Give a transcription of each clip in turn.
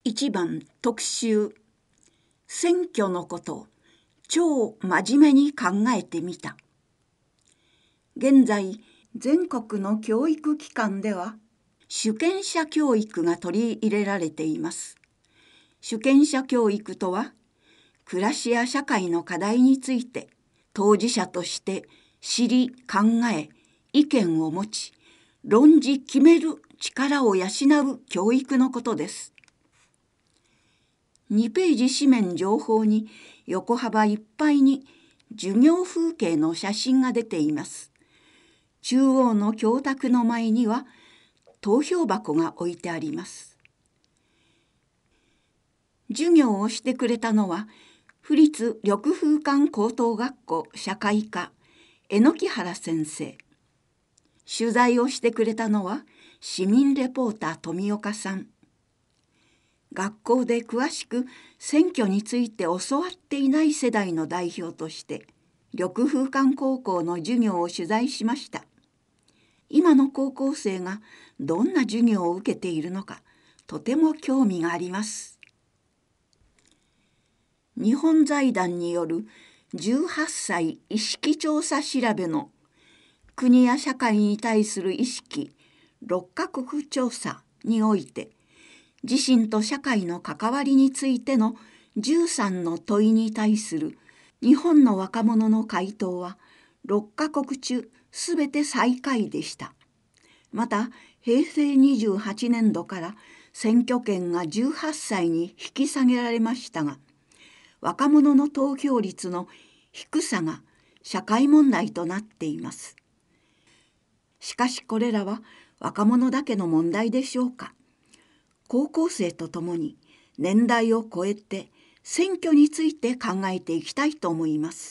1番特集、選挙のこと、超真面目に考えてみた。現在、全国の教育機関では、主権者教育が取り入れられています。主権者教育とは、暮らしや社会の課題について、当事者として知り、考え、意見を持ち、論じ決める力を養う教育のことです。2ページ紙面情報に横幅いっぱいに授業風景の写真が出ています。中央の教卓の前には投票箱が置いてあります。授業をしてくれたのは府立緑風館高等学校社会科榎原先生。取材をしてくれたのは市民レポーター富岡さん。学校で詳しく選挙について教わっていない世代の代表として緑風館高校の授業を取材しました。今の高校生がどんな授業を受けているのかとても興味があります。日本財団による18歳意識調査調べの国や社会に対する意識6カ国調査において自身と社会の関わりについての13の問いに対する日本の若者の回答は6カ国中すべて最下位でした。また平成28年度から選挙権が18歳に引き下げられましたが、若者の投票率の低さが社会問題となっています。しかしこれらは若者だけの問題でしょうか。高校生とともに年代を超えて選挙について考えていきたいと思います。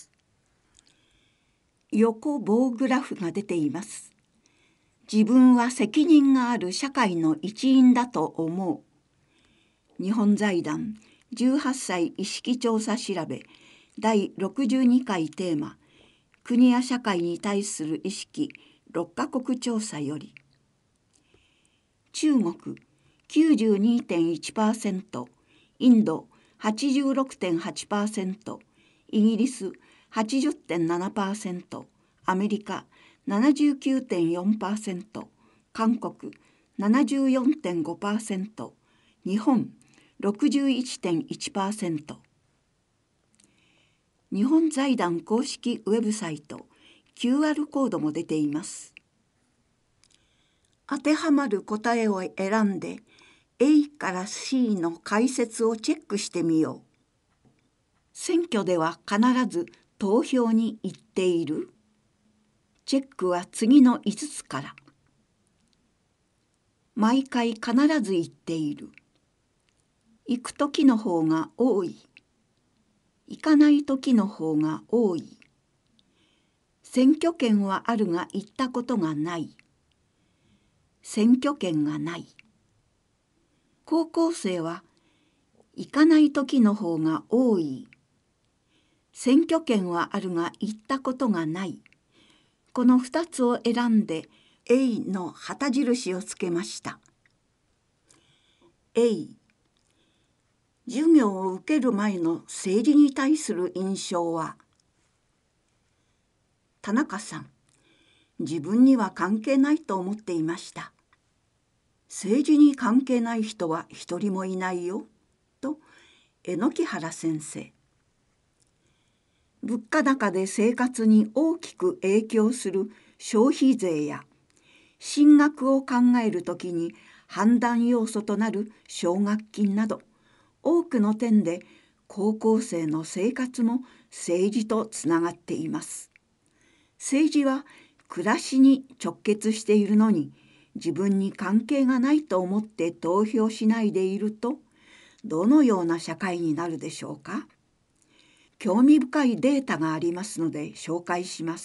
横棒グラフが出ています。自分は責任がある社会の一員だと思う。日本財団18歳意識調査調べ第62回テーマ国や社会に対する意識6カ国調査より、中国92.1%、インド 86.8%、イギリス 80.7%、アメリカ 79.4%、韓国 74.5%、日本 61.1%。日本財団公式ウェブサイト QR コードも出ています。当てはまる答えを選んで A から C の解説をチェックしてみよう。選挙では必ず投票に行っている？チェックは次の5つから。毎回必ず行っている。行く時の方が多い。行かない時の方が多い。選挙権はあるが行ったことがない。選挙権がない。高校生は行かない時の方が多い。選挙権はあるが行ったことがない。この2つを選んで A の旗印をつけました。A、授業を受ける前の政治に対する印象は、田中さん、自分には関係ないと思っていました。政治に関係ない人は一人もいないよ、と榎原先生。物価高で生活に大きく影響する消費税や進学を考えるときに判断要素となる奨学金など多くの点で高校生の生活も政治とつながっています。政治は暮らしに直結しているのに自分に関係がないと思って投票しないでいるとどのような社会になるでしょうか。興味深いデータがありますので紹介します。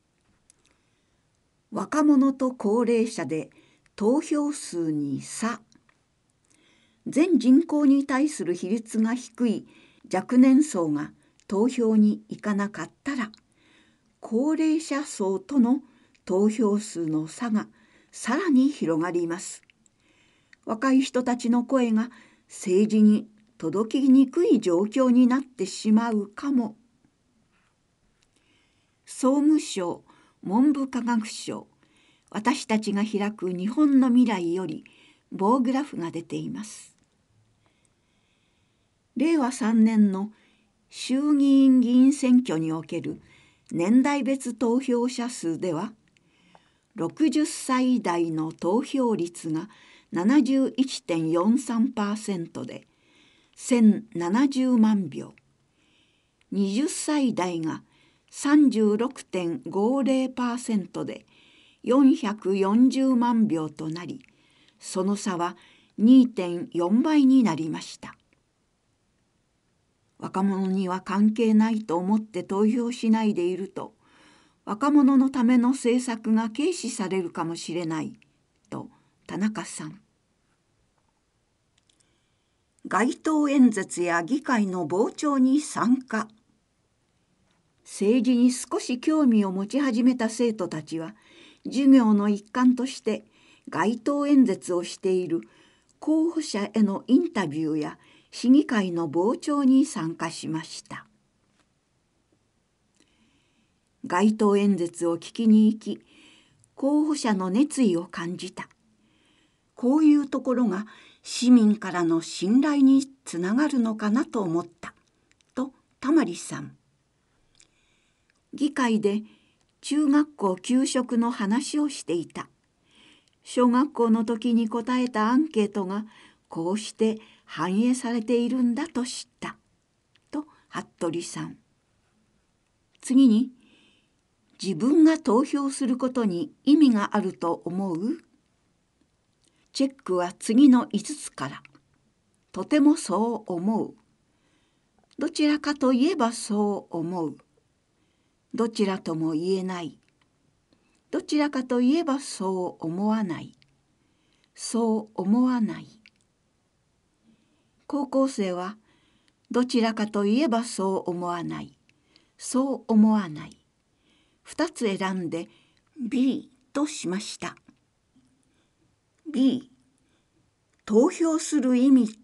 若者と高齢者で投票数に差。全人口に対する比率が低い若年層が投票に行かなかったら、高齢者層との投票数の差がさらに広がります。若い人たちの声が政治に届きにくい状況になってしまうかも。総務省、文部科学省、私たちが開く日本の未来より棒グラフが出ています。令和3年の衆議院議員選挙における年代別投票者数では、60歳代の投票率が 71.43% で1070万票、20歳代が 36.50% で440万票となり、その差は 2.4 倍になりました。若者には関係ないと思って投票しないでいると、若者のための政策が軽視されるかもしれないと田中さん。街頭演説や議会の傍聴に参加。政治に少し興味を持ち始めた生徒たちは、授業の一環として街頭演説をしている候補者へのインタビューや市議会の傍聴に参加しました。街頭演説を聞きに行き、候補者の熱意を感じた。こういうところが市民からの信頼につながるのかなと思った、とたまりさん。議会で中学校給食の話をしていた。小学校の時に答えたアンケートがこうして反映されているんだと知った、と服部さん。次に、自分が投票することに意味があると思う？チェックは次の5つから。とてもそう思う。どちらかといえばそう思う。どちらとも言えない。どちらかといえばそう思わない。そう思わない。高校生はどちらかといえばそう思わない。そう思わない。2つ選んで B としました。B、投票する意味って。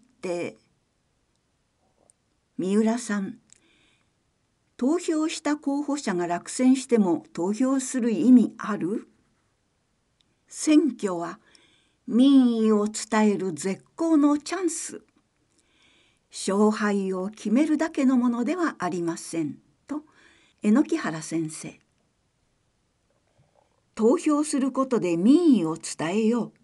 三浦さん、投票した候補者が落選しても投票する意味ある？選挙は民意を伝える絶好のチャンス。勝敗を決めるだけのものではありません、と榎原先生。投票することで民意を伝えよう。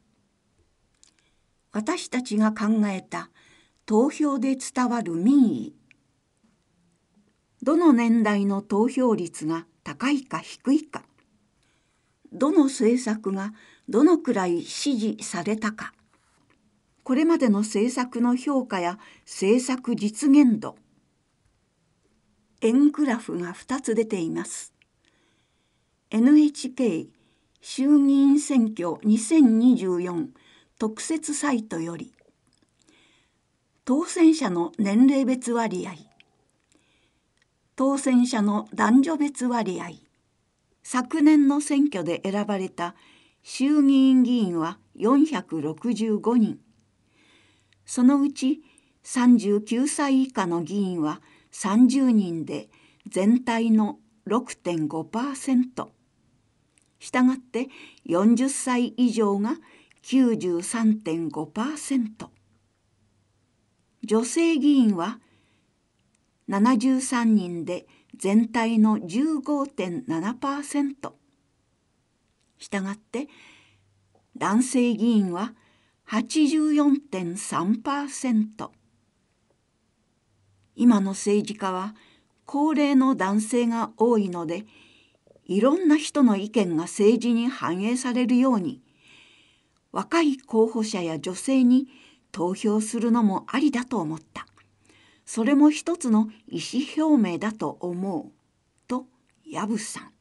私たちが考えた投票で伝わる民意。どの年代の投票率が高いか低いか。どの政策がどのくらい支持されたか。これまでの政策の評価や政策実現度。円グラフが2つ出ています。NHK 衆議院選挙2024特設サイトより、当選者の年齢別割合、当選者の男女別割合、昨年の選挙で選ばれた衆議院議員は465人、そのうち39歳以下の議員は30人で全体の 6.5%。したがって40歳以上が 93.5%。女性議員は73人で全体の 15.7%。したがって男性議員は 84.3%。今の政治家は高齢の男性が多いので、いろんな人の意見が政治に反映されるように、若い候補者や女性に投票するのもありだと思った。それも一つの意思表明だと思う、と藪さん。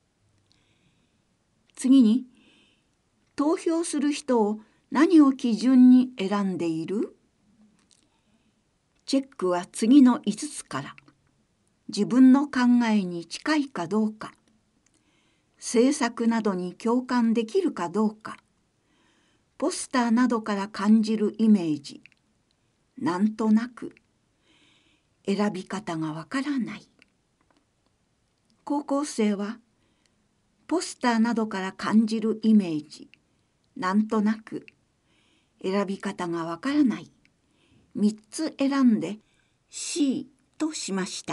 次に、投票する人を何を基準に選んでいる？チェックは次の5つから。自分の考えに近いかどうか。政策などに共感できるかどうか。ポスターなどから感じるイメージ。 なんとなく、選び方がわからない。高校生はポスターなどから感じるイメージ、なんとなく、選び方がわからない。3つ選んで C としました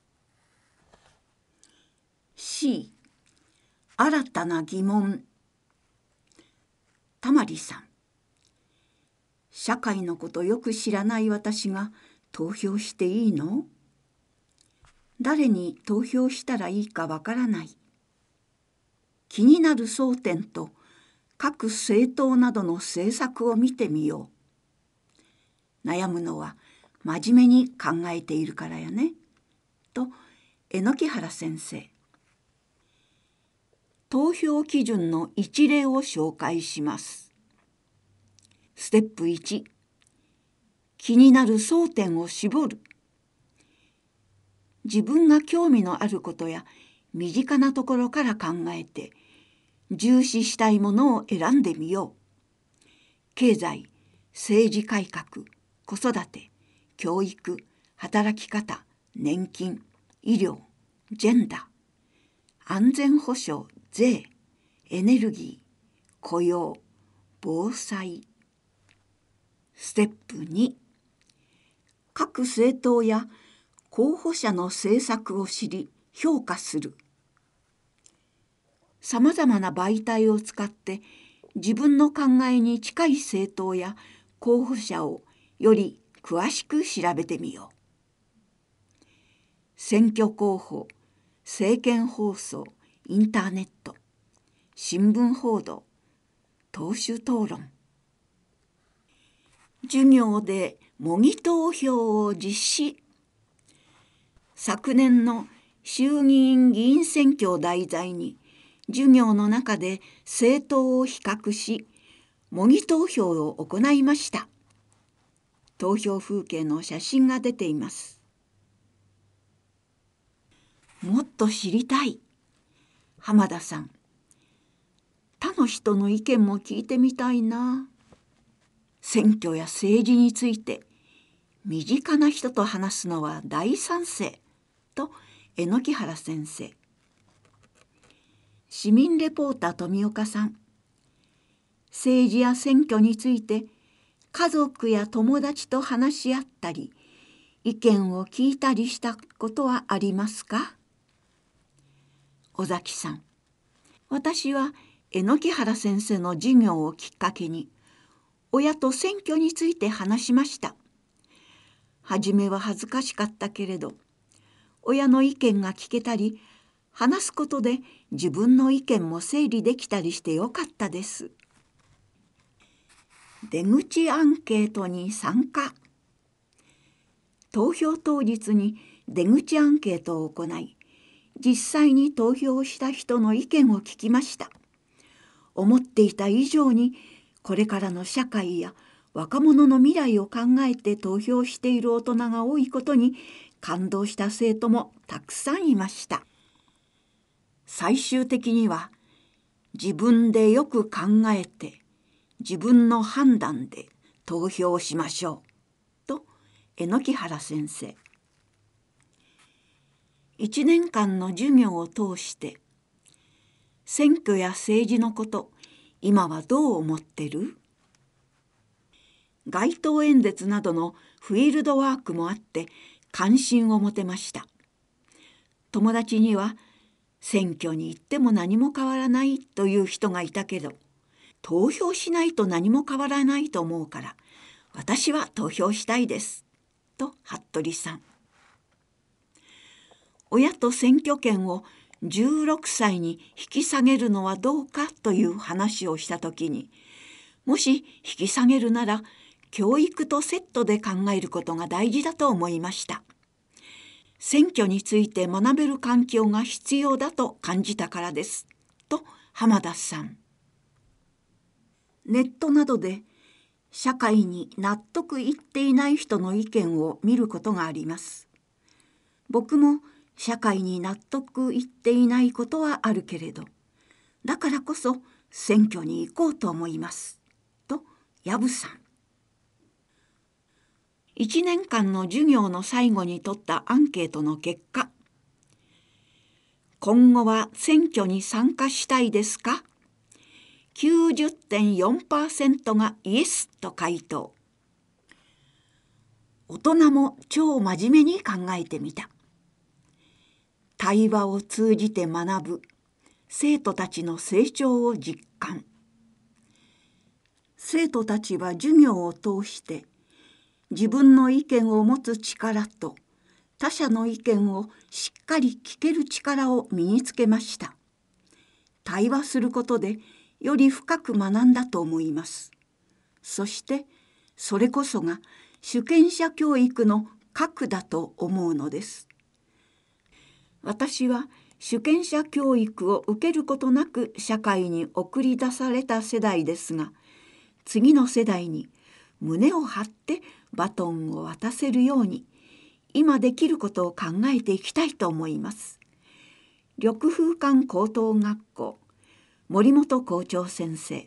。C、新たな疑問。たまりさん、社会のことよく知らない私が投票していいの？誰に投票したらいいかわからない。気になる争点と各政党などの政策を見てみよう。悩むのは真面目に考えているからやね。と榎原先生。投票基準の一例を紹介します。ステップ1、気になる争点を絞る。自分が興味のあることや身近なところから考えて、重視したいものを選んでみよう。経済、政治改革、子育て、教育、働き方、年金、医療、ジェンダー、安全保障、税、エネルギー、雇用、防災。ステップ2、各政党や候補者の政策を知り評価する。さまざまな媒体を使って自分の考えに近い政党や候補者をより詳しく調べてみよう。選挙公報、政見放送、インターネット、新聞報道、党首討論。授業で模擬投票を実施。昨年の衆議院議員選挙を題材に授業の中で政党を比較し模擬投票を行いました。投票風景の写真が出ています。もっと知りたい。浜田さん、他の人の意見も聞いてみたいな。選挙や政治について身近な人と話すのは大賛成。と榎原先生。市民レポーター富岡さん、政治や選挙について家族や友達と話し合ったり意見を聞いたりしたことはありますか？尾崎さん、私は榎原先生の授業をきっかけに親と選挙について話しました。はじめは恥ずかしかったけれど親の意見が聞けたり話すことで自分の意見も整理できたりしてよかったです。出口アンケートに参加。投票当日に出口アンケートを行い実際に投票した人の意見を聞きました。思っていた以上にこれからの社会や若者の未来を考えて投票している大人が多いことに感動した生徒もたくさんいました。最終的には自分でよく考えて自分の判断で投票しましょうと榎原先生。1年間の授業を通して選挙や政治のこと今はどう思ってる？街頭演説などのフィールドワークもあって関心を持てました。友達には選挙に行っても何も変わらないという人がいたけど投票しないと何も変わらないと思うから私は投票したいですと服部さん。親と選挙権を16歳に引き下げるのはどうかという話をしたときにもし引き下げるなら教育とセットで考えることが大事だと思いました。選挙について学べる環境が必要だと感じたからですと浜田さん。ネットなどで社会に納得いっていない人の意見を見ることがあります。僕も社会に納得いっていないことはあるけれどだからこそ選挙に行こうと思いますと藪さん。 1年間の授業の最後に取ったアンケートの結果、今後は選挙に参加したいですか？ 90.4% がイエスと回答。大人も超真面目に考えてみた。対話を通じて学ぶ生徒たちの成長を実感。生徒たちは授業を通して自分の意見を持つ力と他者の意見をしっかり聞ける力を身につけました。対話することでより深く学んだと思います。そしてそれこそが主権者教育の核だと思うのです。私は主権者教育を受けることなく社会に送り出された世代ですが、次の世代に胸を張ってバトンを渡せるように今できることを考えていきたいと思います。緑風館高等学校森本校長先生。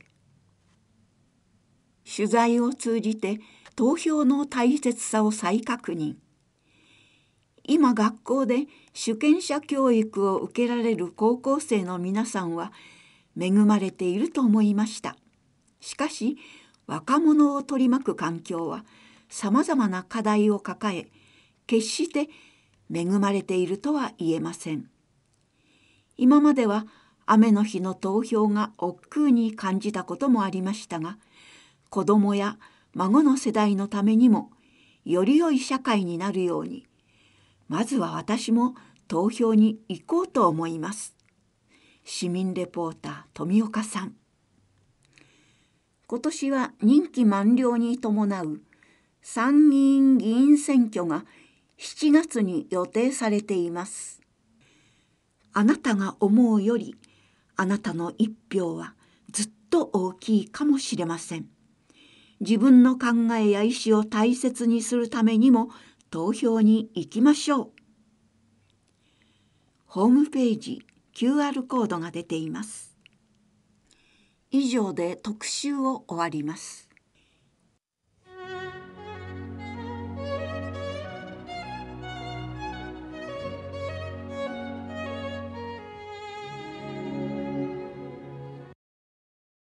取材を通じて投票の大切さを再確認。今学校で主権者教育を受けられる高校生の皆さんは恵まれていると思いました。しかし若者を取り巻く環境はさまざまな課題を抱え、決して恵まれているとは言えません。今までは雨の日の投票が億劫に感じたこともありましたが、子どもや孫の世代のためにもより良い社会になるように、まずは私も投票に行こうと思います。市民レポーター富岡さん。今年は任期満了に伴う参議院議員選挙が7月に予定されています。あなたが思うよりあなたの一票はずっと大きいかもしれません。自分の考えや意思を大切にするためにも投票に行きましょう。ホームページ QR コードが出ています。以上で特集を終わります。